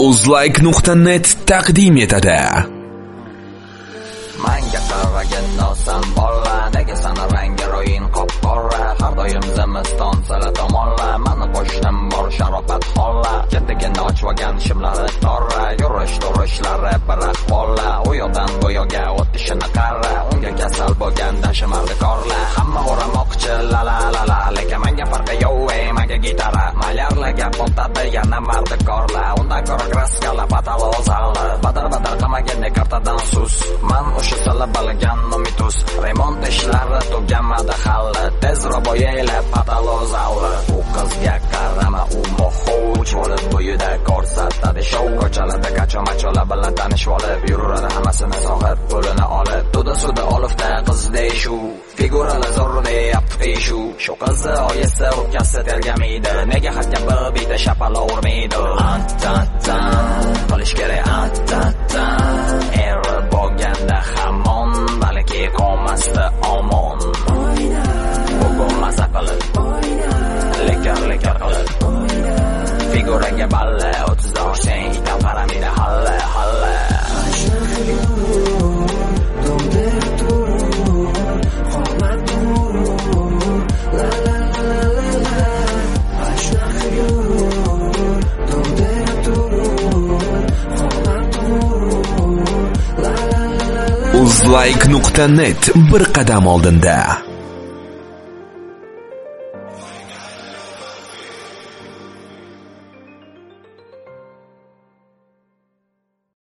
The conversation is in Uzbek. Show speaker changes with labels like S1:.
S1: Uzlike.net taqdim etadi.
S2: Manga qaragin nosam bolla, nega sana rangi ro'yin qop-qora, har doim zimiston sala tomonla, mani qo'shnim bor sharofat xolla, kettigin ochvagan shimlari torra, yurish-turishlari bir ahvolla, u yoqdan bu yoqqa o'tishini qarra, unga kasal bo'lgan dashimardi korla, hamma o'ramoqchi la la la la, lekin menga farqi yo'q, menga gitara, malyarlarga potadi yana mardi korla, unda ko'ra kraskala patalozala, badar qilmaganda kartadan sus, man o'sha sala balagan nomitus, remont ishlari tugamadi hali, tezroq bo'yaylab patalozala, u qizga qarama, u mo'xuch bo'lib bo'yida ko'rsatadi show, ko'chalarda kacho-macholar bilan tanishib olib, yuradi hammasini sohib, pulini olib, to'da-suda olifda qizday shu, figurali zo'r deyapti qishu, shu qizni oyisi o'tkasi tergamaydi, nega hatga bitta shapala urmaydi, at-tan qilish kerak, at-tan error bo'lganda hamon, balki qolmasdi omon, bugun maza qilib lekar qilib, figuraga balla 30 oshing, itam paramida halla
S1: Uzlike.net bir qadam oldinda.